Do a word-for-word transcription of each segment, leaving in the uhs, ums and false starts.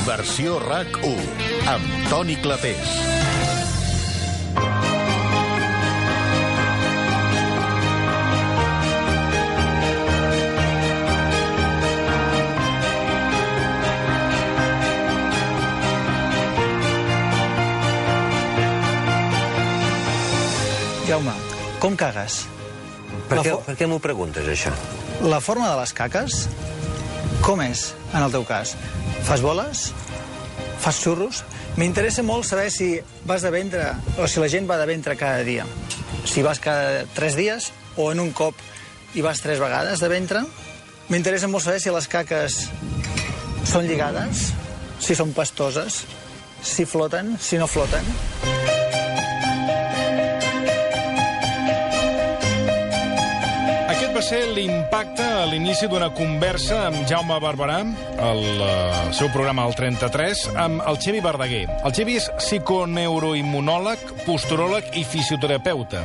Versió RAC u, amb Toni Clapés. Jaume, com cagues? Per què, per què m'ho preguntes, això? La forma de les caques, com és, en el teu cas? Fas boles? Fas xurros? M'interessa molt saber si vas de ventre o si la gent va de ventre cada dia. Si vas cada tres dies o en un cop i vas tres vegades de ventre. M'interessa molt saber si les caques són lligades, si són pastoses, si floten, si no floten. Va ser l'impacte a l'inici d'una conversa amb Jaume Barberà, al uh, seu programa al trenta-tres, amb el Xevi Verdaguer. El Xevi és psiconeuroimmunòleg, posturòleg i fisioterapeuta.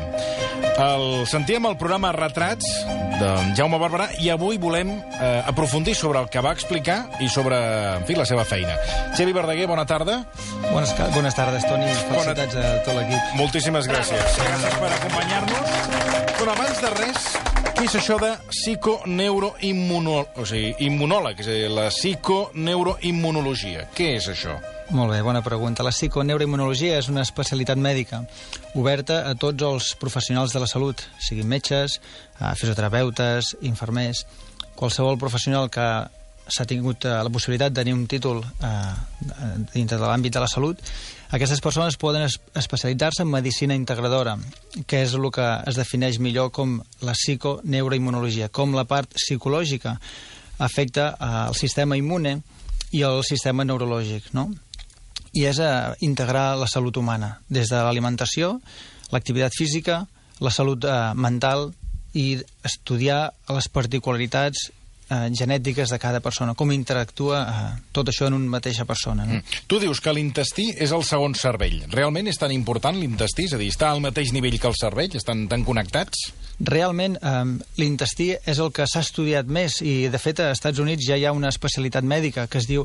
El sentíem al programa Retrats de Jaume Barberà i avui volem uh, aprofundir sobre el que va explicar i sobre, en fi, la seva feina. Xevi Verdaguer, bona tarda. Bones, bones tardes, Toni. Felicitats bona... a tot l'equip. Moltíssimes gràcies. Gràcies per acompanyar-nos. Però abans de res, què és això de psiconeuroimmunòleg? O sigui, immunòleg, és a dir, la psiconeuroimmunologia. Què és això? Molt bé, bona pregunta. La psiconeuroimmunologia és una especialitat mèdica oberta a tots els professionals de la salut, siguin metges, fisioterapeutes, infermers, qualsevol professional que s'ha tingut la possibilitat de tenir un títol eh, dintre de l'àmbit de la salut. Aquestes persones poden es especialitzar-se en medicina integradora, que és el que es defineix millor com la psiconeuroimmunologia, com la part psicològica afecta al sistema immune i al sistema neurològic, no? I és a integrar la salut humana, des de l'alimentació, l'activitat física, la salut eh, mental i estudiar les particularitats eh, genètiques de cada persona, com interactua eh, tot això en una mateixa persona. No? Mm. Tu dius que l'intestí és el segon cervell. Realment és tan important l'intestí? És a dir, està al mateix nivell que el cervell? Estan tan connectats? Realment, eh, l'intestí és el que s'ha estudiat més i, de fet, a Estats Units ja hi ha una especialitat mèdica que es diu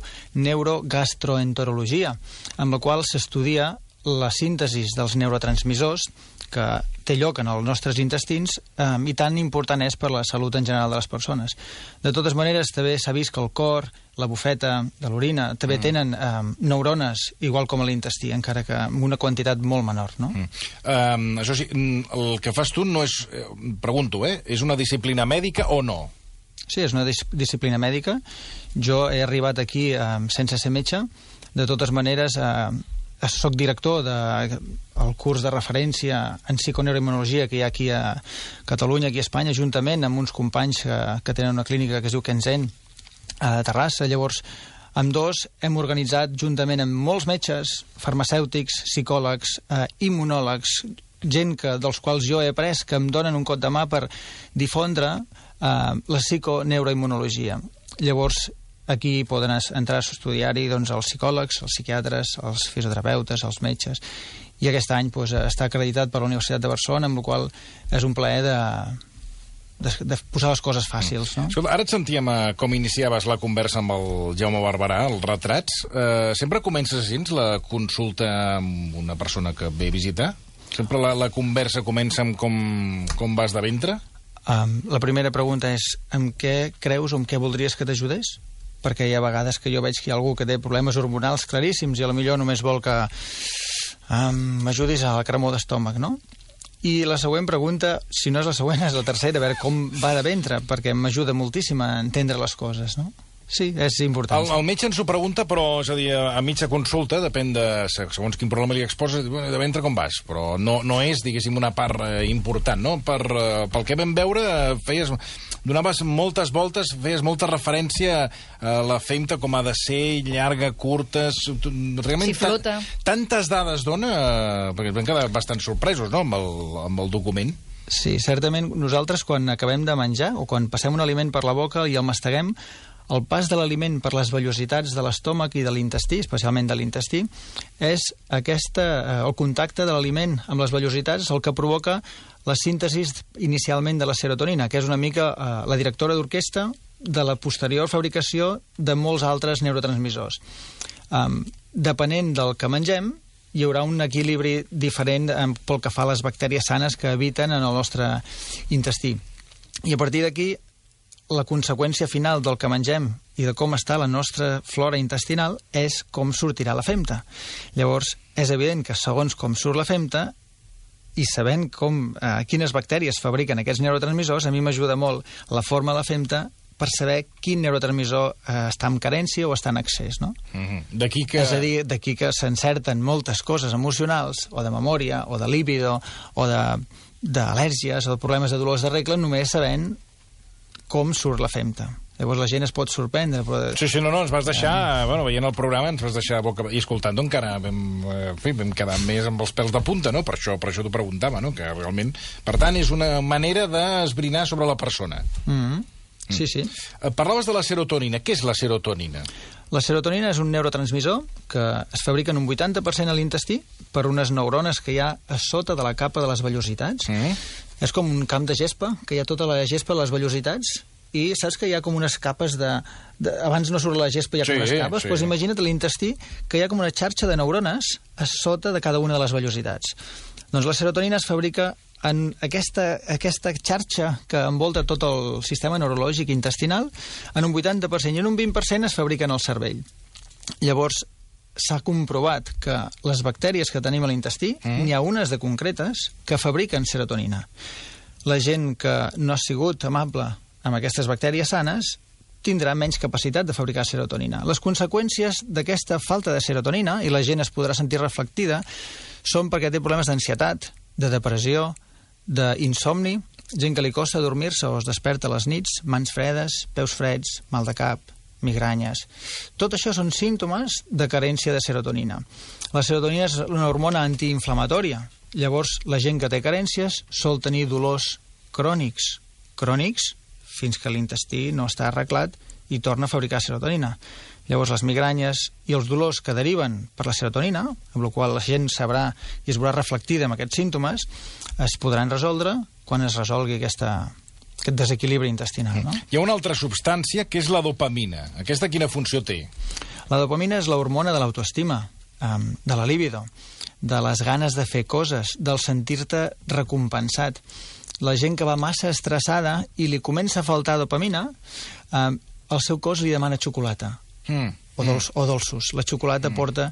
neurogastroenterologia, amb la qual s'estudia la síntesi dels neurotransmissors que té lloc en els nostres intestins eh, i tan important és per la salut en general de les persones. De totes maneres, també s'ha vist que el cor, la bufeta de l'orina, també mm. tenen eh, neurones, igual com a l'intestí, encara que amb una quantitat molt menor, no? Mm. Um, això sí, el que fas tu no és, pregunto, eh, és una disciplina mèdica o no? Sí, és una dis disciplina mèdica. Jo he arribat aquí eh, sense ser metge. De totes maneres, eh, soc director del curs de referència en psiconeuroimmunologia que hi ha aquí a Catalunya, aquí a Espanya, juntament amb uns companys que, que tenen una clínica que es diu Kenzen a Terrassa. Llavors, amb dos hem organitzat juntament amb molts metges, farmacèutics, psicòlegs, eh, immunòlegs, gent que, dels quals jo he après que em donen un cop de mà per difondre eh, la psiconeuroimmunologia. Llavors, aquí poden entrar a estudiar-hi doncs, els psicòlegs, els psiquiatres, els fisioterapeutes, els metges. I aquest any doncs, està acreditat per la Universitat de Barcelona, amb la qual és un plaer de, de, de posar les coses fàcils. No? Escolta, ara et sentíem a com iniciaves la conversa amb el Jaume Barberà, els retrats. Eh, sempre comences així la consulta amb una persona que ve a visitar? Sempre la, la conversa comença amb com, com vas de ventre? Um, la primera pregunta és amb què creus o amb què voldries que t'ajudés? Perquè hi ha vegades que jo veig que hi ha algú que té problemes hormonals claríssims i potser només vol que um, m'ajudis a la cremor d'estómac, no? I la següent pregunta, si no és la següent, és la tercera, a veure com va de ventre, perquè m'ajuda moltíssim a entendre les coses, no? Sí, és important. El, el metge ens ho pregunta, però, és a dir, a mitja consulta, depèn de segons quin problema li exposes, de ventre com vas, però no, no és, diguéssim, una part eh, important, no? Per, eh, pel que vam veure, feies, donaves moltes voltes, feies molta referència a la femta com ha de ser, llarga, curta... Realment, si flota. Tantes dades dona, eh, perquè ens vam quedar bastant sorpresos, no?, amb el, amb el document. Sí, certament, nosaltres, quan acabem de menjar, o quan passem un aliment per la boca i el masteguem, el pas de l'aliment per les vellositats de l'estómac i de l'intestí, especialment de l'intestí, és aquesta, eh, el contacte de l'aliment amb les vellositats el que provoca la síntesi inicialment de la serotonina, que és una mica eh, la directora d'orquestra de la posterior fabricació de molts altres neurotransmissors. Um, depenent del que mengem, hi haurà un equilibri diferent um, pel que fa a les bactèries sanes que habiten en el nostre intestí. I a partir d'aquí, la conseqüència final del que mengem i de com està la nostra flora intestinal és com sortirà la femta. Llavors, és evident que segons com surt la femta i sabent com, eh, quines bactèries fabriquen aquests neurotransmissors, a mi m'ajuda molt la forma de la femta per saber quin neurotransmissor eh, està en carència o està en excés, no? Mm-hmm. D'aquí que... És a dir, d'aquí que s'encerten moltes coses emocionals, o de memòria, o de líbido, o d'al·lèrgies, o de problemes de dolors de regla, només sabent com surt la femta. Llavors la gent es pot sorprendre. Però... Sí, sí, no, no, ens vas deixar, eh... bueno, veient el programa, ens vas deixar boca... i escoltant-ho encara vam, en fi, vam quedar més amb els pèls de punta, no? Per això, per això t'ho preguntava, no? Que realment, per tant, és una manera d'esbrinar sobre la persona. Mm-hmm. Sí, sí. Parlaves de la serotonina. Què és la serotonina? La serotonina és un neurotransmissor que es fabrica en un vuitanta per cent a l'intestí per unes neurones que hi ha a sota de la capa de les vellositats. Mm. És com un camp de gespa, que hi ha tota la gespa a les vellositats, i saps que hi ha com unes capes de... de abans no surt la gespa, hi ha com sí, unes capes, sí. Doncs imagina't a l'intestí que hi ha com una xarxa de neurones a sota de cada una de les vellositats. Doncs la serotonina es fabrica en aquesta, aquesta xarxa que envolta tot el sistema neurològic intestinal, en un vuitanta per cent i en un vint per cent es fabrica en el cervell. Llavors, s'ha comprovat que les bactèries que tenim a l'intestí, mm. n'hi ha unes de concretes que fabriquen serotonina. La gent que no ha sigut amable amb aquestes bactèries sanes tindrà menys capacitat de fabricar serotonina. Les conseqüències d'aquesta falta de serotonina, i la gent es podrà sentir reflectida, són perquè té problemes d'ansietat, de depressió, d'insomni, gent que li costa dormir-se o es desperta a les nits, mans fredes, peus freds, mal de cap, migranyes. Tot això són símptomes de carència de serotonina. La serotonina és una hormona antiinflamatòria. Llavors, la gent que té carències sol tenir dolors crònics. Crònics fins que l'intestí no està arreglat i torna a fabricar serotonina. Llavors, les migranyes i els dolors que deriven per la serotonina, amb la qual la gent sabrà i es veurà reflectida en aquests símptomes, es podran resoldre quan es resolgui aquesta, aquest desequilibri intestinal. No? Hi ha una altra substància que és la dopamina. Aquesta quina funció té? La dopamina és l'hormona de l'autoestima, de la líbido, de les ganes de fer coses, del sentir-te recompensat. La gent que va massa estressada i li comença a faltar dopamina, eh, el seu cos li demana xocolata. Mm. O, dolç, o dolços. La xocolata mm. porta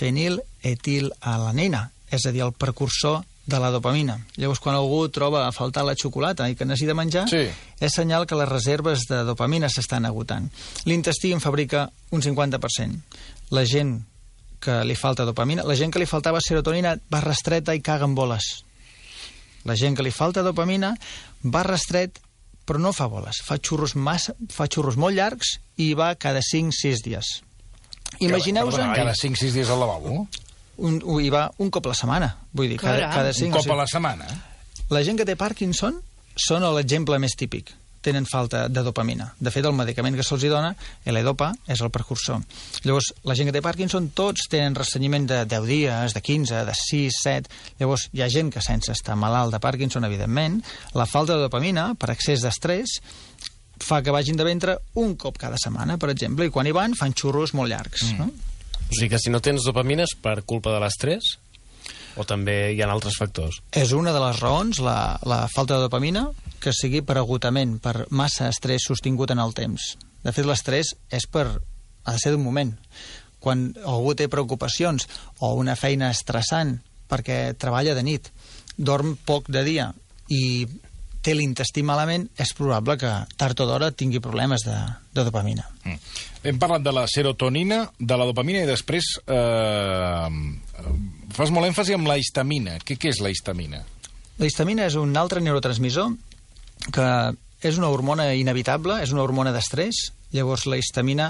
feniletilalanina, és a dir, el precursor de la dopamina. Llavors, quan algú troba a faltar la xocolata i que necessita menjar, sí. és senyal que les reserves de dopamina s'estan agotant. L'intestí en fabrica un cinquanta per cent. La gent que li falta dopamina, la gent que li faltava serotonina va restreta i caga en boles. La gent que li falta dopamina va restret però no fa boles. Fa xurros, massa, fa xurros molt llargs i va cada cinc sis dies. Imagineu-vos... Cada cinc sis dies al lavabo? Un, hi va un cop a la setmana. Vull dir, cada, cada cinc, un cop a la setmana? La gent que té Parkinson són l'exemple més típic. Tenen falta de dopamina. De fet, el medicament que se'ls dona, l'L-Dopa, és el precursor. Llavors, la gent que té Parkinson, tots tenen ressenyiment de deu dies, de quinze, de sis, set... Llavors, hi ha gent que sense estar malalt de Parkinson, evidentment, la falta de dopamina, per excés d'estrès, fa que vagin de ventre un cop cada setmana, per exemple, i quan hi van fan xurros molt llargs. Mm. No? O sigui que si no tens dopamina és per culpa de l'estrès? O també hi ha altres factors? És una de les raons, la, la falta de dopamina, que sigui per agotament, per massa estrès sostingut en el temps. De fet, l'estrès és per... ha de ser d'un moment. Quan algú té preocupacions o una feina estressant perquè treballa de nit, dorm poc de dia i té l'intestí malament, és probable que tard o d'hora tingui problemes de, de dopamina. Mm. Hem parlat de la serotonina, de la dopamina i després eh, fas molt èmfasi en la histamina. Què, què és la histamina? La histamina és un altre neurotransmissor que és una hormona inevitable, és una hormona d'estrès. Llavors la histamina,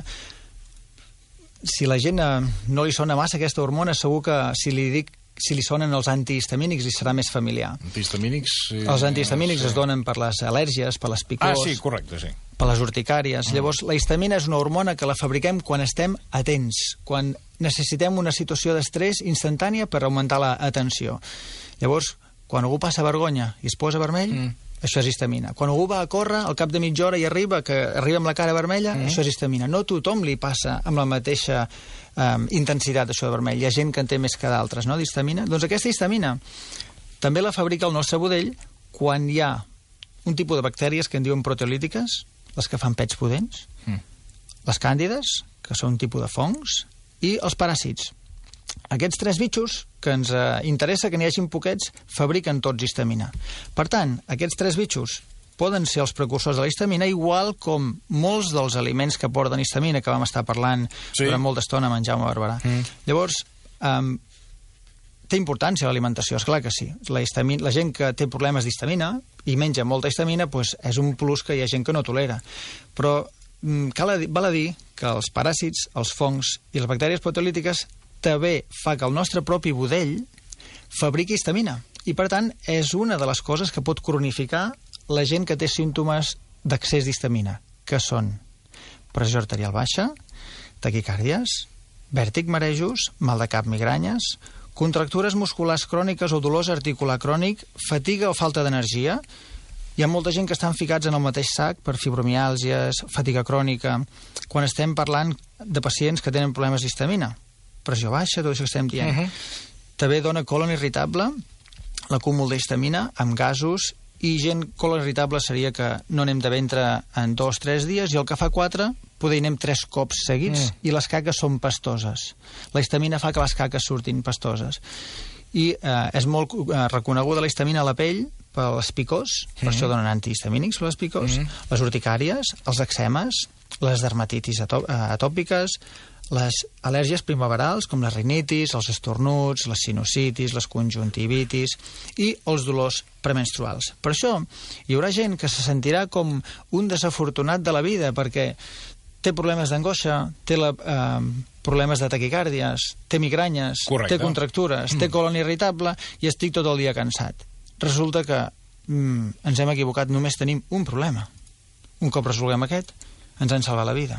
si la gent no li sona massa aquesta hormona, segur que si li dic si li sonen els antihistamínics li serà més familiar. Antihistamínics... Sí, els antihistamínics sí. es donen per les al·lèrgies, per les picors... Ah, sí, correcte, sí. Per les urticàries. Mm. Llavors, la histamina és una hormona que la fabriquem quan estem atents, quan necessitem una situació d'estrès instantània per augmentar l'atenció. Llavors, quan algú passa vergonya i es posa vermell, mm. això és histamina. Quan algú va a córrer, al cap de mitja hora i arriba, que arriba amb la cara vermella, mm. això és histamina. No a tothom li passa amb la mateixa um, intensitat això de vermell. Hi ha gent que en té més que d'altres, no, d'histamina? Doncs aquesta histamina també la fabrica el nostre budell quan hi ha un tipus de bactèries que en diuen proteolítiques, les que fan pets pudents, mm. les càndides, que són un tipus de fongs, i els paràsits. Aquests tres bitxos, que ens eh, interessa que n'hi hagin poquets, fabriquen tots histamina. Per tant, aquests tres bitxos poden ser els precursors de la histamina, igual com molts dels aliments que porten histamina, que vam estar parlant sí. durant molta estona amb en Jaume Barberà. Mm. Llavors, eh, té importància l'alimentació, esclar que sí. La, histamina, la gent que té problemes d'histamina i menja molta histamina, pues, és un plus que hi ha gent que no tolera. Però mm, cal a dir, val a dir que els paràsits, els fongs i les bactèries proteolítiques també fa que el nostre propi budell fabriqui histamina. I, per tant, és una de les coses que pot cronificar la gent que té símptomes d'accés d'histamina, que són pressió arterial baixa, taquicàrdies, vèrtic, marejos, mal de cap, migranyes, contractures musculars cròniques o dolors articular crònic, fatiga o falta d'energia. Hi ha molta gent que estan ficats en el mateix sac per fibromiàlgies, fatiga crònica, quan estem parlant de pacients que tenen problemes d'histamina. Pressió baixa, tot això que estem dient. Uh-huh. També dona colon irritable, l'acúmul d'histamina, amb gasos, i gent colon irritable seria que no anem de ventre en dos o tres dies, i el que fa quatre, poder anem tres cops seguits, uh-huh. i les caques són pastoses. La histamina fa que les caques surtin pastoses. I eh, és molt eh, reconeguda la histamina a la pell pels picors, uh-huh. per això donen antihistamínics per les picors, uh-huh. les urticàries, els eczemes, les dermatitis atò atòpiques, les al·lèrgies primaverals, com les rinitis, els estornuts, les sinusitis, les conjuntivitis i els dolors premenstruals. Per això hi haurà gent que se sentirà com un desafortunat de la vida, perquè té problemes d'angoixa, té la, eh, problemes de taquicàrdies, té migranyes, Correcte. té contractures, mm. té colon irritable i estic tot el dia cansat. Resulta que mm, ens hem equivocat, només tenim un problema. Un cop resolguem aquest, ens han salvat la vida.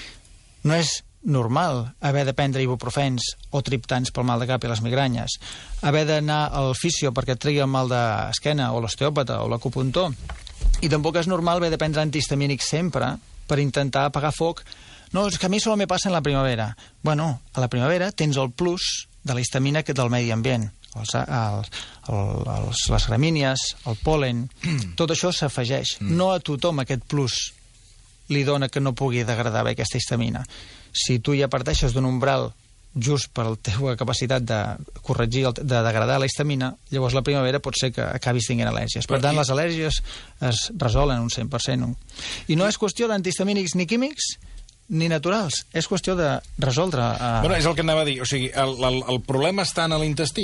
No és normal haver de prendre ibuprofens o triptans pel mal de cap i les migranyes, haver d'anar al fisio perquè et tregui el mal d'esquena o l'osteòpata o l'acupuntor, i tampoc és normal haver de prendre antihistamínics sempre per intentar apagar foc. No, és que a mi solo me passa en la primavera. Bueno, a la primavera tens el plus de la histamina que del medi ambient, els, els, els, les gramínies, el pol·len, mm. tot això s'afegeix. Mm. No a tothom aquest plus li dona que no pugui degradar bé aquesta histamina. Si tu ja parteixes d'un umbral just per la teva capacitat de corregir, el, de degradar la histamina, llavors la primavera pot ser que acabis tinguent al·lèrgies. Per tant, les al·lèrgies es resolen un cent per cent. I no és qüestió d'antihistamínics ni químics ni naturals, és qüestió de resoldre... Uh... Bueno, és el que anava a dir. O sigui, el, el, el problema està en l'intestí?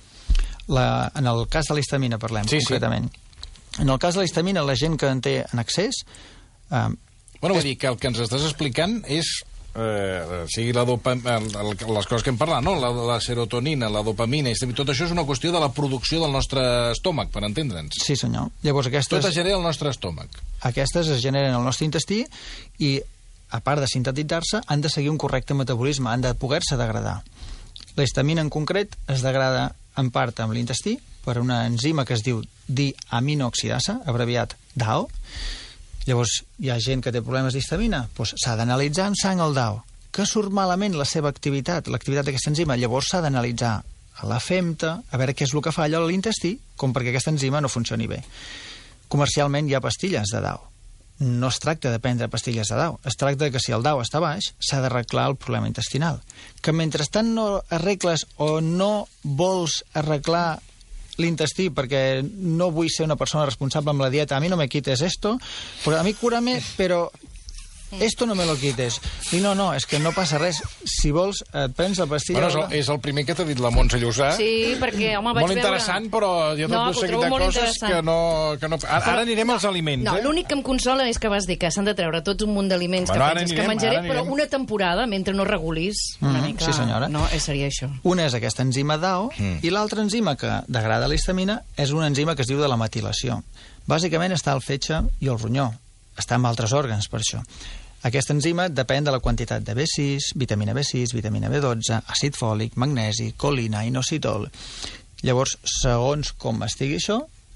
La, en el cas de la histamina parlem, sí, concretament. Sí. En el cas de la histamina, la gent que en té en excés... Uh, bueno, vull és... dir que el que ens estàs explicant és... Eh, sigui la dopa, les coses que hem parlat, no? La, la serotonina, la dopamina, tot això és una qüestió de la producció del nostre estómac, per entendre'ns. Sí, senyor. Llavors, aquestes, tot es genera al nostre estómac. Aquestes es generen al nostre intestí i, a part de sintetitzar-se, han de seguir un correcte metabolisme, han de poder-se degradar. La histamina, en concret, es degrada en part amb l'intestí per una enzima que es diu diaminooxidasa, abreviat D A O. Llavors, hi ha gent que té problemes d'histamina, doncs s'ha d'analitzar en sang el D A O. Que surt malament la seva activitat, l'activitat d'aquesta enzima, llavors s'ha d'analitzar a la femta, a veure què és el que falla a l'intestí, com perquè aquesta enzima no funcioni bé. Comercialment hi ha pastilles de D A O. No es tracta de prendre pastilles de D A O, es tracta que si el D A O està baix, s'ha d'arreglar el problema intestinal. Que mentrestant no arregles o no vols arreglar l'intestí perquè no vull ser una persona responsable amb la dieta, a mi no me quites esto, porque a mi cúrame, però esto no me lo quites. I no, no, és que no passa res. Si vols, et prens la pastilla... Bueno, és, el, és el primer que t'ha dit la Montse Llussà. Sí, perquè, home, vaig molt interessant, veure... però hi ha tot no, un seguit de coses que no... Que no... Ara, però, ara anirem als aliments, no, eh? No, l'únic que em consola és que vas dir que s'han de treure tot un munt d'aliments bueno, que penses anirem, que menjaré, però una temporada, mentre no regulis una mm, mica... Sí, senyora. No, seria això. Una és aquesta enzima D A O, mm. i l'altra enzima que degrada la histamina és una enzima que es diu de la metilació. Bàsicament està al fetge i al ronyó. Està en altres òrgans, per això. Aquesta enzima depèn de la quantitat de B sis, vitamina B sis, vitamina B dotze, àcid fòlic, magnesi, colina, inositol. Llavors, segons com estigui això,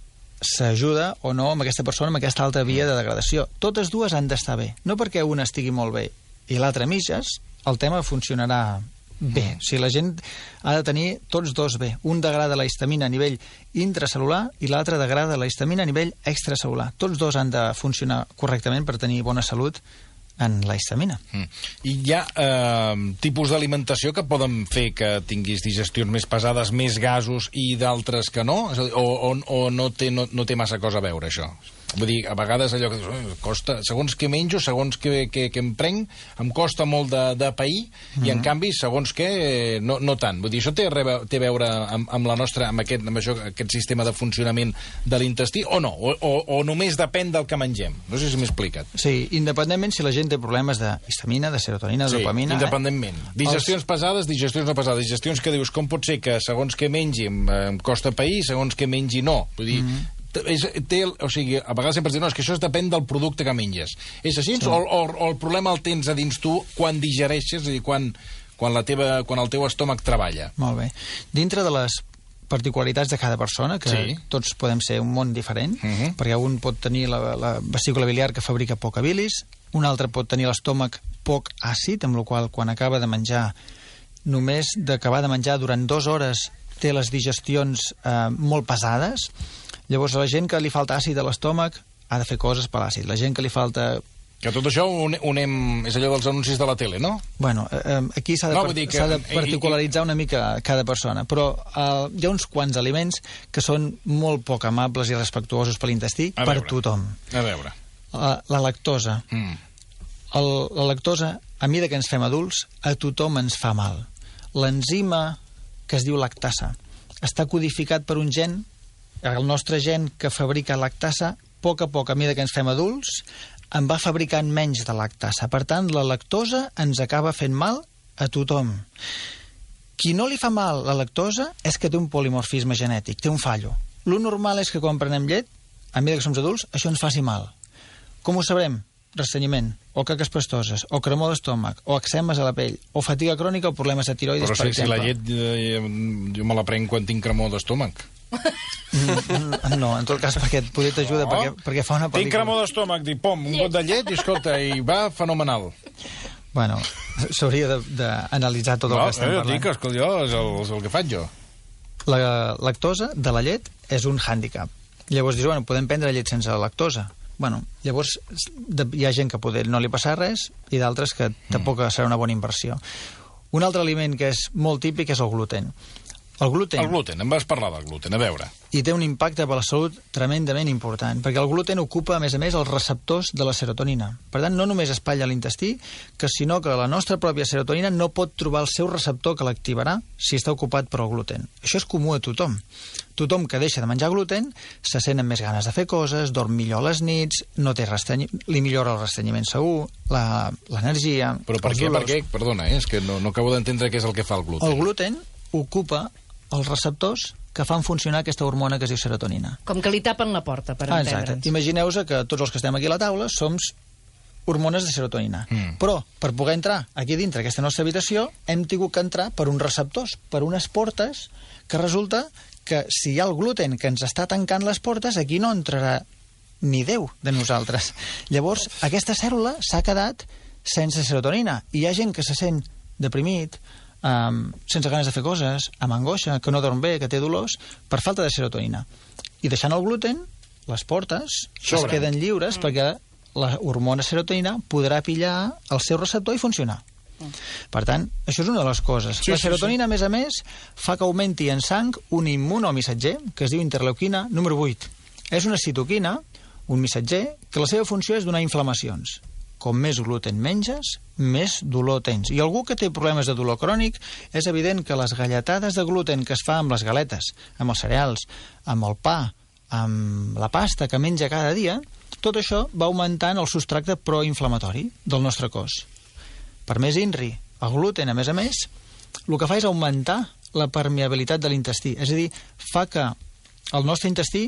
s'ajuda o no amb aquesta persona, amb aquesta altra via de degradació. Totes dues han d'estar bé. No perquè una estigui molt bé i l'altra mitges, el tema funcionarà bé. O sigui, la gent ha de tenir tots dos bé. Un degrada la histamina a nivell intracel·lular i l'altre degrada la histamina a nivell extracel·lular. Tots dos han de funcionar correctament per tenir bona salut en la histamina. Mm. I hi ha eh, tipus d'alimentació que poden fer que tinguis digestions més pesades, més gasos, i d'altres que no? O, o, o no, té, no, no té massa cosa a veure, això? Vull dir, a vegades allò que costa, segons què menjo, segons què, què, què em prenc, em costa molt de, de pair, mm-hmm. i en canvi, segons què, no, no tant. Vull dir, això té, té a veure amb, amb, la nostra, amb, aquest, amb això, aquest sistema de funcionament de l'intestí, o no? O, o, o només depèn del que mengem? No sé si m'he explicat. Sí, independentment si la gent té problemes de histamina, de serotonina, de sí, dopamina... independentment. Eh? Digestions els... pesades, digestions no pesades. Digestions que dius, com pot ser que segons què mengi em, em costa pair, segons què mengi no? Vull dir... Mm-hmm. És, té, o sigui, a vegades sempre es diu, no, és que això depèn del producte que menges. És així? Sí. O, o, o el problema el tens a dins tu quan digereixes, és a dir, quan, quan, la teva, quan el teu estómac treballa? Molt bé. Dintre de les particularitats de cada persona, que sí. tots podem ser un món diferent, uh-huh. perquè un pot tenir la, la vesícula biliar que fabrica poca bilis, un altre pot tenir l'estómac poc àcid, amb la qual quan acaba de menjar, només d'acabar de menjar durant dues hores té les digestions eh, molt pesades. Llavors, la gent que li falta àcid a l'estómac ha de fer coses per l'àcid. La gent que li falta... Que tot això ho unem... És allò dels anuncis de la tele, no? Bueno, eh, aquí s'ha de, no, que... s'ha de particularitzar una mica cada persona, però eh, hi ha uns quants aliments que són molt poc amables i respectuosos per l'intestí per tothom. A veure. La, la lactosa. Mm. El, la lactosa, a mesura que ens fem adults, a tothom ens fa mal. L'enzima que es diu lactasa està codificat per un gen. El nostre gen que fabrica lactasa, a poc a poc, a mesura que ens fem adults, en va fabricant menys de lactasa. Per tant, la lactosa ens acaba fent mal a tothom. Qui no li fa mal la lactosa és que té un polimorfisme genètic, té un fallo. Lo normal és que quan prenem llet, a mesura que som adults, això ens faci mal. Com ho sabrem? Restrenyiment, o caques pastoses, o cremor d'estómac, o eczemes a la pell, o fatiga crònica o problemes de tiroides, per exemple. Però si la llet eh, jo me la prenc quan tinc cremor d'estómac. No, en tot cas perquè poder t'ajuda, no. perquè, perquè fa una pel·lícula. Tinc cremor d'estómac, dic, pom, un got de llet i escolta, i va fenomenal. Bueno, s'hauria d'analitzar tot el no, que estem jo parlant. Dic, escolta, jo, és el, és el que faig jo. La lactosa de la llet és un hàndicap. Llavors dius, bueno, podem prendre llet sense lactosa. Bueno, llavors hi ha gent que poder no li passar res i d'altres que tampoc serà una bona inversió. Un altre aliment que és molt típic és el gluten. El gluten... El gluten, em vas parlar del gluten, a veure. I té un impacte per la salut tremendament important, perquè el gluten ocupa, a més a més, els receptors de la serotonina. Per tant, no només espatlla l'intestí, que sinó que la nostra pròpia serotonina no pot trobar el seu receptor que l'activarà si està ocupat per el gluten. Això és comú a tothom. Tothom que deixa de menjar gluten se sent amb més ganes de fer coses, dorm millor a les nits, no té restreny... li millora el restrenyiment segur, l'energia... Però per què? Per què? Perdona, eh? És que no, no acabo d'entendre què és el que fa el gluten. El gluten ocupa els receptors que fan funcionar aquesta hormona que es diu serotonina. Com que li tapen la porta, per ah, entendre'ns. Exacte. Imagineu-vos que tots els que estem aquí a la taula som hormones de serotonina. Mm. Però, per poder entrar aquí dintre aquesta nostra habitació, hem tingut que entrar per uns receptors, per unes portes, que resulta que si hi ha el gluten que ens està tancant les portes, aquí no entrarà ni Déu de nosaltres. Llavors, aquesta cèl·lula s'ha quedat sense serotonina. I hi ha gent que se sent deprimit, Um, sense ganes de fer coses, amb angoixa, que no dorm bé, que té dolors, per falta de serotonina. I deixant el gluten, les portes es queden lliures mm. perquè la hormona serotonina podrà pillar el seu receptor i funcionar. Mm. Per tant, això és una de les coses. Sí, la serotonina, sí, sí. a més a més, fa que augmenti en sang un immunomissatger, que es diu interleuquina número vuit. És una citoquina, un missatger, que la seva funció és donar inflamacions. Com més gluten menges, més dolor tens. I algú que té problemes de dolor crònic, és evident que les galletades de gluten que es fa amb les galetes, amb els cereals, amb el pa, amb la pasta que menja cada dia, tot això va augmentant el substracte proinflamatori del nostre cos. Per més I N R I, el gluten, a més a més, el que fa és augmentar la permeabilitat de l'intestí. És a dir, fa que el nostre intestí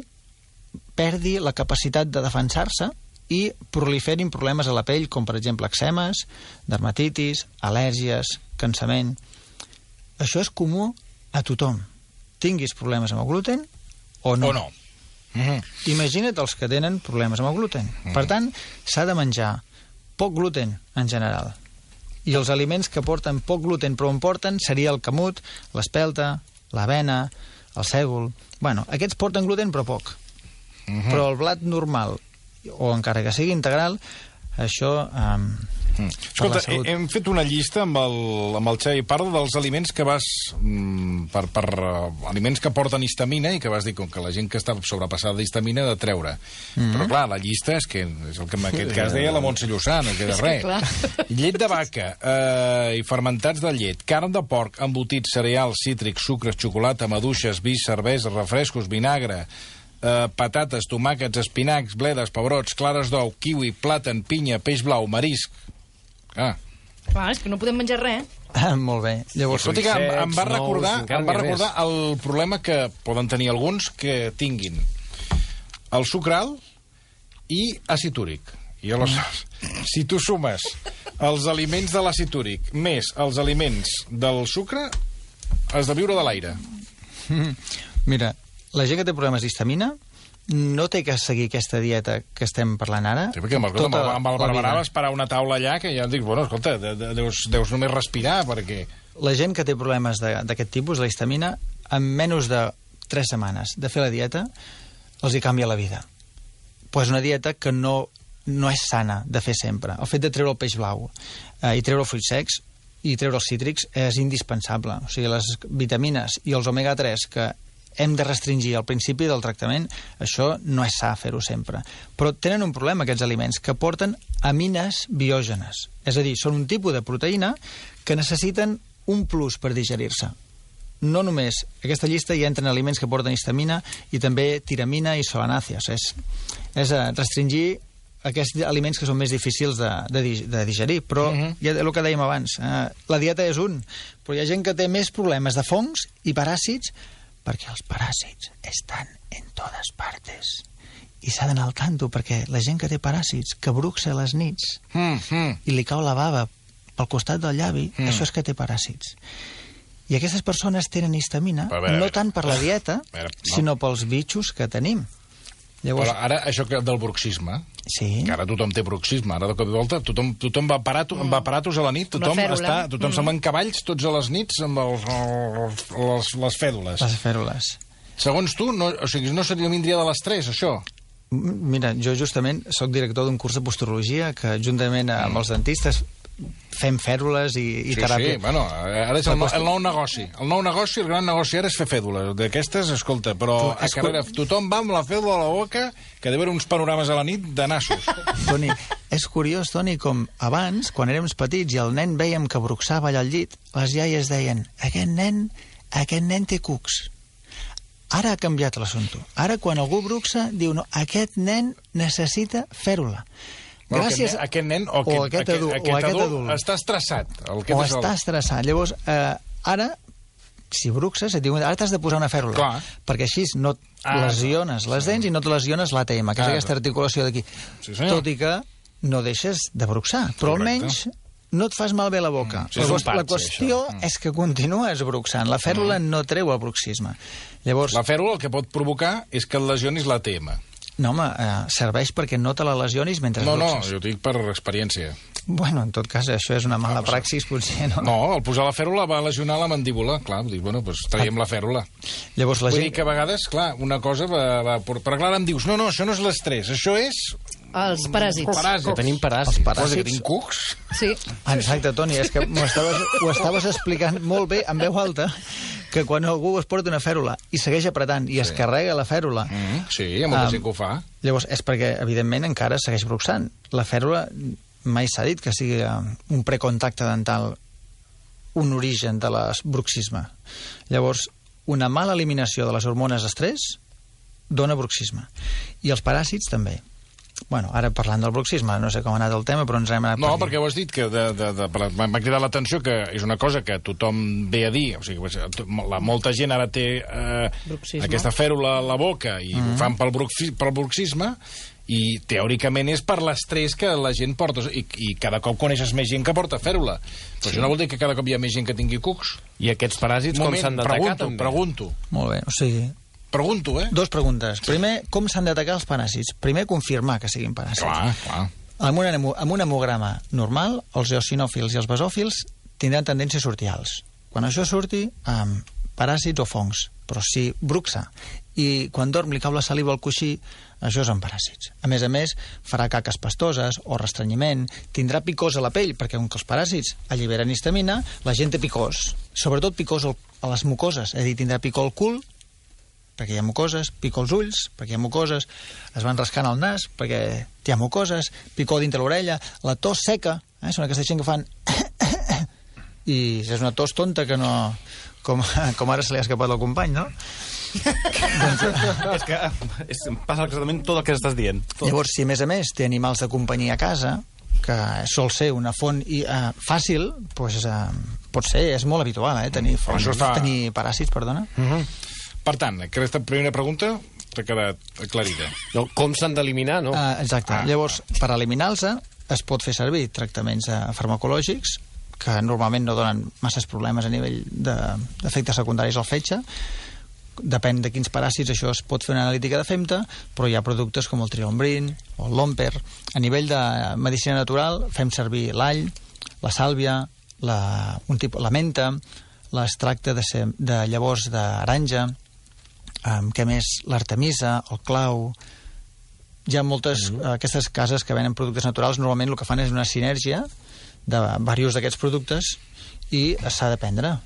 perdi la capacitat de defensar-se i proliferin problemes a la pell, com per exemple eczemes, dermatitis, al·lèrgies, cansament. Això és comú a tothom. Tinguis problemes amb el gluten o no. O no. Mm-hmm. Imagina't els que tenen problemes amb el gluten. Mm-hmm. Per tant, s'ha de menjar poc gluten en general. I els aliments que porten poc gluten però en porten seria el camut, l'espelta, l'avena, el sègol... Bueno, aquests porten gluten però poc. Mm-hmm. Però el blat normal, o encara que sigui integral, això... Um, Mm. Escolta, hem fet una llista amb el, amb el Xavi Pardo dels aliments que vas... Mm, per, per uh, aliments que porten histamina i que vas dir com que la gent que està sobrepassada d'histamina de treure. Mm-hmm. Però clar, la llista és que és el que en aquest cas deia la Montse Llussà, no queda res. Llet de vaca eh, i fermentats de llet, carn de porc, embotits, cereals, cítrics, sucres, xocolata, maduixes, vi, cervesa, refrescos, vinagre... Uh, patates, tomàquets, espinacs, bledes, pebrots, clares d'ou, kiwi, plàtan, pinya, peix blau, marisc... Ah. Clar, és que no podem menjar res. Ah, molt bé. Llavors, escolta, que em, em va recordar, em va recordar el problema que poden tenir alguns que tinguin el sucre alt i àcid úric. I aleshores, mm. si tu sumes els aliments de l'àcid úric més els aliments del sucre, has de viure de l'aire. Mm. Mira, la gent que té problemes d'histamina no té que seguir aquesta dieta que estem parlant ara. Sí, perquè amb el, tota amb el Barberà vas parar una taula allà que ja dic, bueno, escolta, de, de, deus, deus només respirar, perquè... La gent que té problemes d'aquest tipus, la histamina, en menys de tres setmanes de fer la dieta, els hi canvia la vida. Pues una dieta que no, no és sana de fer sempre. El fet de treure el peix blau eh, i treure els fruits secs i treure els cítrics és indispensable. O sigui, les vitamines i els omega tres que hem de restringir al principi del tractament, això no és sa fer-ho sempre. Però tenen un problema aquests aliments, que porten amines biògenes. És a dir, són un tipus de proteïna que necessiten un plus per digerir-se. No només, aquesta llista hi entren aliments que porten histamina i també tiramina i solanàcies. És, és restringir aquests aliments que són més difícils de, de, de digerir. Però, uh-huh. ja el que dèiem abans, eh, la dieta és un, però hi ha gent que té més problemes de fongs i paràsits perquè els paràsits estan en totes partes. I s'ha d'anar al tanto, perquè la gent que té paràsits, que bruxa a les nits, mm, mm. i li cau la bava pel costat del llavi, mm. això és que té paràsits. I aquestes persones tenen histamina, veure, no tant per la dieta, veure, no. sinó pels bitxos que tenim. Llavors... Però ara, això que del bruxisme, sí. que ara tothom té bruxisme, ara de cop i volta tothom, tothom va parar mm. va paratos a la nit, tothom, està, tothom mm. se'n va en cavalls tots a les nits amb els, els, les, les fèdules. Les fèdules. Segons tu, no, o sigui, no seria vindria de l'estrès, això? Mira, jo justament sóc director d'un curs de posturologia que juntament amb els dentistes fem fèrules i, i sí, teràpia. Sí, bueno, ara és el, el nou negoci. El nou negoci, el gran negoci ara és fer fèdules. D'aquestes, escolta, però tu, a carrera, cu... tothom va amb la fèdula a la boca que ha d'haver uns panorames a la nit de nassos. Toni, és curiós, Toni, com abans, quan érem petits i el nen veiem que bruxava allà al llit, les iaies deien, aquest nen, aquest nen té cucs. Ara ha canviat l'assumpte. Ara, quan algú bruxa, diu, no, aquest nen necessita fèrula. Gràcies... Aquest, aquest nen o, o aquest, aquest, adult, aquest, o aquest adult, adult està estressat. El o està el... estressat. Llavors, eh, ara, si bruxes, et diuen, ara t'has de posar una fèrula. Clar. Perquè així no ah, lesiones les dents sí. i no te lesiones l'A T M, que ah, és aquesta articulació d'aquí. Sí, tot i que no deixes de bruxar. Però Correcte. almenys no et fas malbé la boca. Mm. Sí, la, patx, la qüestió això. és que continues bruxant. La fèrula mm. no treu el bruxisme. Llavors... La fèrula el que pot provocar és que et lesionis l'A T M. No, home, eh, serveix perquè no te la lesionis mentre no, bruxes. No, jo dic per experiència. Bueno, en tot cas, això és una mala no, praxis, potser, no? No, al posar la fèrula va lesionar la mandíbula. Clar, dic, bueno, doncs traiem la fèrula. Llavors la Vull gent... dir que a vegades, clar, una cosa va... va però clar, em dius, no, no, això no és l'estrès, això és... Els paràsits. paràsits. Que tenim paràsits. Els paràsits. Que tinc cucs. Sí. Exacte, Toni, és que estaves, ho estaves explicant molt bé, en veu alta, que quan algú es porta una fèrula i segueix apretant i sí. es carrega la fèrula... Mm, sí, hi ha molta um, gent que ho fa. Llavors, és perquè, evidentment, encara segueix bruxant. La fèrula mai s'ha dit que sigui un precontacte dental un origen de l'bruxisme. Llavors, una mala eliminació de les hormones estrès dona bruxisme. I els paràsits també. Bueno, ara parlant del bruxisme, no sé com ha anat el tema, però ens hem anat... No, perquè ho has dit, que de, de, de, m'ha cridat l'atenció que és una cosa que tothom ve a dir, o sigui, la, molta gent ara té eh, aquesta fèrula a la boca i mm-hmm. ho fan pel, bruxi, pel bruxisme, i teòricament és per l'estrès que la gent porta, i, i cada cop coneixes més gent que porta fèrula. Però sí. això no vol dir que cada cop hi ha més gent que tingui cucs. I aquests paràsits Moment, com s'han d'atacar? Pregunto, pregunto. Molt bé, o sigui... pregunto, eh? Dos preguntes. Primer, com s'han d'atacar els paràsits? Primer, confirmar que siguin paràsits. Clar, clar. Amb un, amb un hemograma normal, els eosinòfils i els basòfils tindran tendència a sortir alts. Quan això surti, um, paràsits o fongs, però si bruxa i quan dorm li cau la saliva al coixí, això són paràsits. A més a més, farà caques pastoses o restrenyiment, tindrà picors a la pell, perquè com que els paràsits alliberen histamina, la gent té picors. Sobretot picors a les mucoses, és a dir, tindrà picor al cul, perquè hi ha mucoses, picor als ulls, perquè hi ha mucoses, es van rascant el nas, perquè hi ha mucoses, picor dintre l'orella, la tos seca, eh? Són aquesta gent que fan... I és una tos tonta que no... Com, com ara se li ha escapat el company, no? doncs, és que és, passa exactament tot el que estàs dient. Tot. Llavors, si a més a més té animals de companyia a casa, que sol ser una font i, uh, fàcil, doncs, uh, pot ser, és molt habitual, eh, tenir, fonts, fa... tenir paràsits, perdona. Uh -huh. Per tant, aquesta primera pregunta t'ha quedat aclarida. No, com s'han d'eliminar, no? Uh, exacte. Ah. Llavors, per eliminar-los es pot fer servir tractaments uh, farmacològics que normalment no donen masses problemes a nivell d'efectes de, secundaris al fetge. Depèn de quins paràsits, això es pot fer una analítica de femta, però hi ha productes com el Trilombrin o el Lomper. A nivell de medicina natural fem servir l'all, la sàlvia, la, un tipus, la menta, l'extracte de, de llavors d'aranja, um, què més? L'artemisa, el clau... Hi ha moltes, mm -hmm. aquestes cases que venen productes naturals, normalment el que fan és una sinergia de diversos d'aquests productes i s'ha de prendre.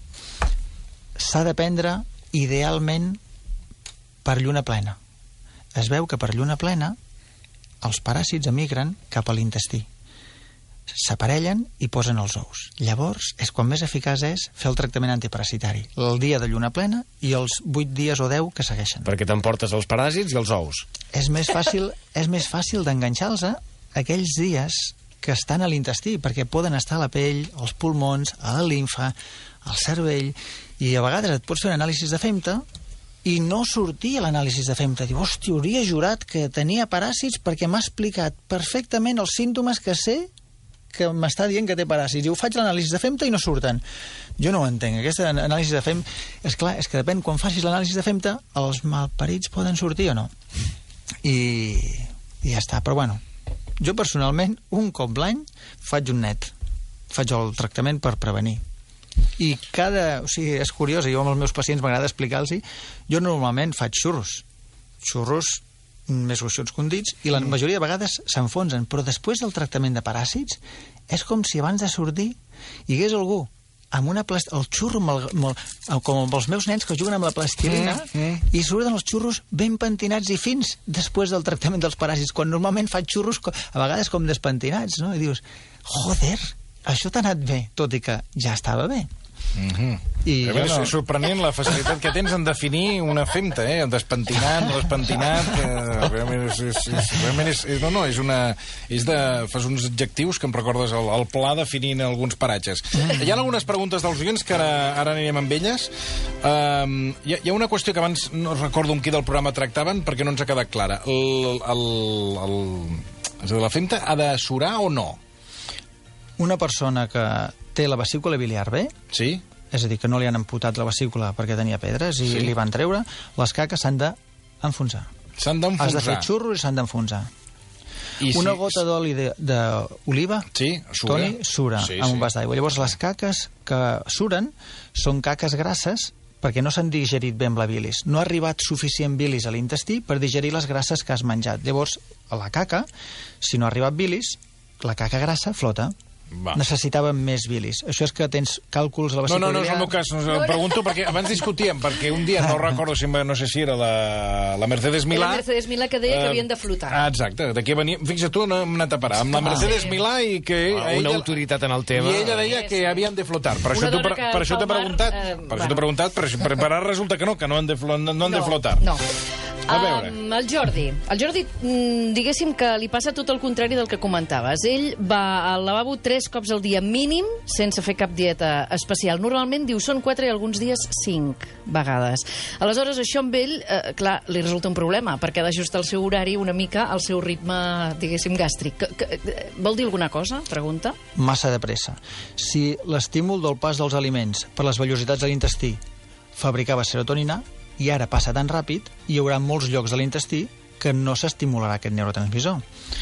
S'ha de prendre idealment per lluna plena. Es veu que per lluna plena els paràsits emigren cap a l'intestí. S'aparellen i posen els ous. Llavors, és quan més eficaç és fer el tractament antiparasitari. El dia de lluna plena i els vuit dies o deu que segueixen. Perquè t'emportes els paràsits i els ous. És més fàcil, és més fàcil d'enganxar-los a aquells dies que estan a l'intestí, perquè poden estar a la pell, als pulmons, a la limfa, al cervell, i a vegades et pots fer un anàlisi de femta i no sortia l'anàlisi de femta. Diu, hòstia, hauria jurat que tenia paràsits perquè m'ha explicat perfectament els símptomes que sé que m'està dient que té paràsits. I ho faig l'anàlisi de femta i no surten. Jo no ho entenc. Aquesta anàlisi de femta... És clar, és que depèn, quan facis l'anàlisi de femta, els malparits poden sortir o no. I, i ja està, però bueno. Jo personalment, un cop l'any, faig un net. Faig el tractament per prevenir. I cada... O sigui, és curiós, jo amb els meus pacients m'agrada explicar-los, jo normalment faig xurros. Xurros més gruixuts que un dits, i la majoria de vegades s'enfonsen, però després del tractament de paràsits és com si abans de sortir hi hagués algú amb una plast... el xurro amb el, amb el, com amb els meus nens que juguen amb la plastilina mm, mm. i surten els xurros ben pentinats i fins després del tractament dels paràsits, quan normalment faig xurros a vegades com despentinats, no? I dius, joder, això t'ha anat bé, tot i que ja estava bé. Mm-hmm. I a veure, no... És sorprenent la facilitat que tens en definir una femta, eh? Despentinat, no despentinat, eh? realment és, és, és, realment és, és, no, no, és una, és de, fas uns adjectius que em recordes el, el pla definint alguns paratges. Hi ha algunes preguntes dels oients que ara, ara anirem amb elles. Um, hi, ha, hi ha una qüestió que abans no recordo amb qui del programa tractaven perquè no ens ha quedat clara. El, el, el, el, la femta ha de surar o no? Una persona que té la vesícula biliar bé, sí, és a dir, que no li han amputat la vesícula perquè tenia pedres i sí. li van treure, les caques s'han d'enfonsar. S'han d'enfonsar. Has de fer xurros i s'han d'enfonsar. I una si... gota d'oli d'oliva, sí, sura. Toni, sura sí, amb sí. un vas d'aigua. Llavors, les caques que suren són caques grasses perquè no s'han digerit bé amb la bilis. No ha arribat suficient bilis a l'intestí per digerir les grasses que has menjat. Llavors, a la caca, si no ha arribat bilis, la caca grassa flota. Va. Necessitàvem més bilis. Això és que tens càlculs a la vesícula biliar... No, no, no és el meu cas. No, no, pregunto perquè abans discutíem, perquè un dia, no recordo si no sé si era la, la Mercedes Milà... La Mercedes Milà que deia eh, que havien de flotar. Ah, exacte. D'aquí venia... Fixa't tu, no hem anat a parar. Amb la Mercedes ah, Milà i que... Ah, una ella, autoritat en el tema. I ella deia que havien de flotar. Per això t'he per, per això preguntat. Eh, per bueno. això t'he preguntat, però per, per ara resulta que no, que no han de, no han no, de flotar. No. A veure. Um, el Jordi. El Jordi, diguéssim que li passa tot el contrari del que comentaves. Ell va al lavabo tres cops al dia mínim, sense fer cap dieta especial. Normalment, diu, són quatre i alguns dies cinc vegades. Aleshores, això amb ell, eh, clar, li resulta un problema, perquè ha d'ajustar el seu horari una mica al seu ritme, diguéssim, gàstric. Que, que, vol dir alguna cosa? Pregunta. Massa de pressa. Si l'estímul del pas dels aliments per les vellositats de l'intestí fabricava serotonina, i ara passa tan ràpid, hi haurà molts llocs de l'intestí que no s'estimularà aquest neurotransmissor.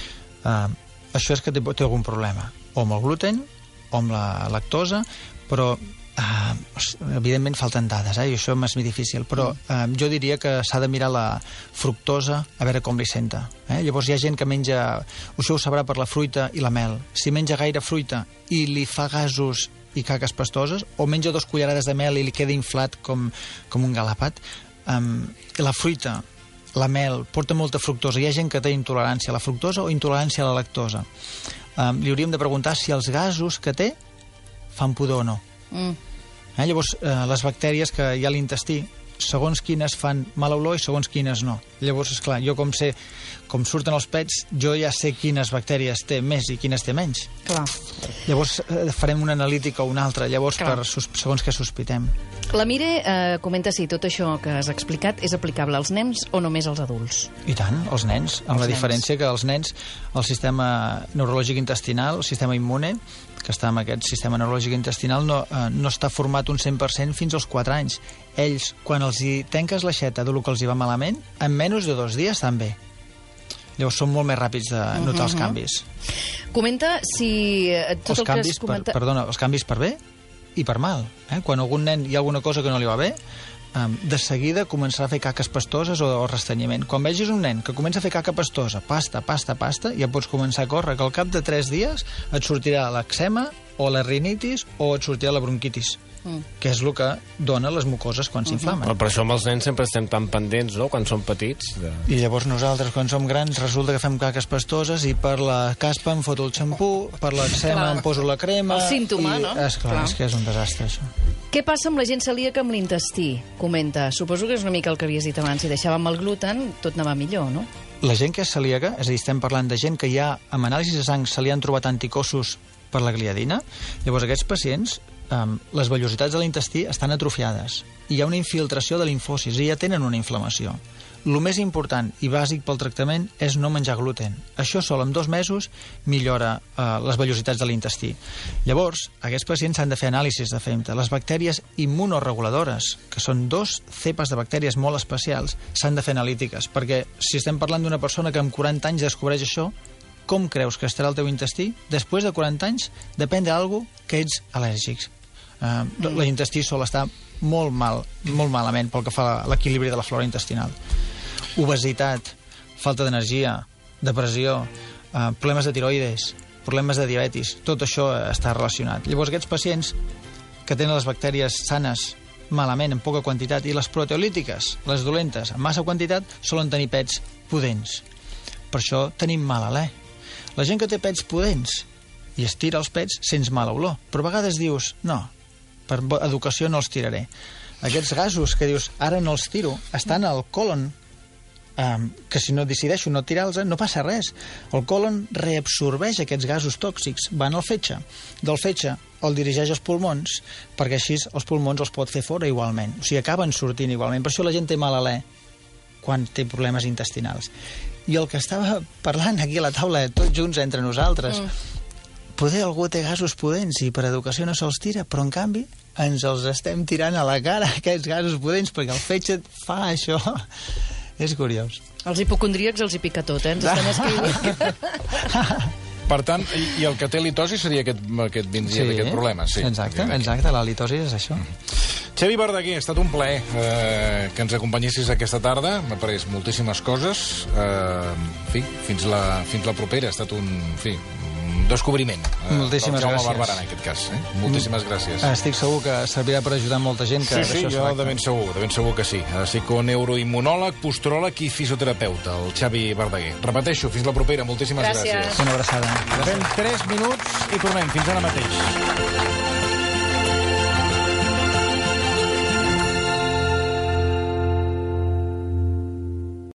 Uh, això és que té, té algun problema, o amb el gluten, o amb la lactosa, però uh, evidentment falten dades, eh? I això m'és més difícil, però uh, jo diria que s'ha de mirar la fructosa a veure com li senta. Eh? Llavors hi ha gent que menja, això ho sabrà per la fruita i la mel, si menja gaire fruita i li fa gasos i caques pastoses, o menja dos cullerades de mel i li queda inflat com, com un galapat. Um, la fruita, la mel, porta molta fructosa. Hi ha gent que té intolerància a la fructosa o intolerància a la lactosa. Um, li hauríem de preguntar si els gasos que té fan pudor o no. Mm. Eh? Llavors, eh, les bactèries que hi ha a l'intestí, segons quines fan mala olor i segons quines no. Llavors, esclar, jo com sé com surten els pets, jo ja sé quines bactèries té més i quines té menys. Clar. Llavors eh, farem una analítica o una altra, llavors per, segons què sospitem. La Mire eh, comenta si tot això que has explicat és aplicable als nens o només als adults. I tant, els nens, amb Els la nens. diferència que els nens, el sistema neurològic intestinal, el sistema immune, que està en aquest sistema neurològic intestinal, no, eh, no està format un cent per cent fins als quatre anys. Ells, quan els hi tanques l'aixeta del que els hi va malament, en menys de dos dies estan bé. Llavors són molt més ràpids de notar uh -huh. els canvis. Comenta si eh, tot Els el que canvis, has comentat... per, perdona, els canvis per bé i per mal. Eh? Quan algun nen hi ha alguna cosa que no li va bé, eh, de seguida començarà a fer caques pastoses o, o restanyiment. Quan vegis un nen que comença a fer caca pastosa, pasta, pasta, pasta, ja pots començar a córrer, que al cap de tres dies et sortirà l'eczema o la rinitis o et sortirà la bronquitis, mm. que és el que dona les mucoses quan s'inflamen. Però per això amb els nens sempre estem tan pendents, no?, quan són petits. De... I llavors nosaltres, quan som grans, resulta que fem caques pastoses i per la caspa em foto el xampú, per l'eczema em poso la crema... El símptoma, i, no? Esclar, Clar. és que és un desastre, això. Què passa amb la gent celíaca amb l'intestí? Comenta. Suposo que és una mica el que havies dit abans. Si deixàvem el gluten, tot anava millor, no? La gent que és celíaca, és a dir, estem parlant de gent que ja amb anàlisis de sang se li han trobat anticossos per la gliadina, llavors aquests pacients, um, les vellositats de l'intestí estan atrofiades. Hi ha una infiltració de linfòcits i ja tenen una inflamació. El més important i bàsic pel tractament és no menjar gluten. Això sol, en dos mesos, millora uh, les vellositats de l'intestí. Llavors, aquests pacients s'han de fer anàlisis de femta. Les bactèries immunoreguladores, que són dos cepes de bactèries molt especials, s'han de fer analítiques, perquè si estem parlant d'una persona que amb quaranta anys descobreix això, com creus que estarà el teu intestí? Després de quaranta anys, depèn d'algú que ets al·lèrgics. Uh, mm. L'intestí sol estar molt mal, molt malament pel que fa a l'equilibri de la flora intestinal. Obesitat, falta d'energia, depressió, uh, problemes de tiroides, problemes de diabetis, tot això està relacionat. Llavors aquests pacients que tenen les bactèries sanes malament, en poca quantitat, i les proteolítiques, les dolentes, en massa quantitat, solen tenir pets pudents. Per això tenim mal alè. La gent que té pets pudents i es tira els pets sents mala olor, però a vegades dius, no, per educació no els tiraré. Aquests gasos que dius, ara no els tiro, estan al colon, um, que si no decideixo no tirar-los, no passa res. El colon reabsorbeix aquests gasos tòxics, van al fetge. Del fetge el dirigeix als pulmons, perquè així els pulmons els pot fer fora igualment. O sigui, acaben sortint igualment. Per això la gent té mal alè quan té problemes intestinals. I el que estava parlant aquí a la taula, tots junts entre nosaltres, mm. poder algú té gasos pudents i per educació no se'ls tira, però en canvi ens els estem tirant a la cara, aquests gasos pudents, perquè el fetge fa això. És curiós. Els hipocondríacs els hi pica tot, eh? Ens estan escrivint. Per tant, i, i el que té litosi seria aquest, aquest vindria sí, d'aquest problema. Sí, exacte, exacte, la litosi és això. Xavi Verdaguer, ha estat un plaer eh, que ens acompanyessis aquesta tarda. M'ha après moltíssimes coses. Eh, en fi, fins la, fins la propera. Ha estat un, en fi, un descobriment. Eh, Moltíssimes Jaume gràcies. Barberà, en aquest cas. Eh? Moltíssimes gràcies. Estic segur que servirà per ajudar molta gent que sí, sí, jo de ben segur, de ben segur que sí. Psiconeuroimmunòleg, postròleg i fisioterapeuta, el Xavi Verdaguer. Repeteixo, fins la propera. Moltíssimes gràcies. Gràcies. Una abraçada. Fem tres minuts i tornem. Fins ara mateix.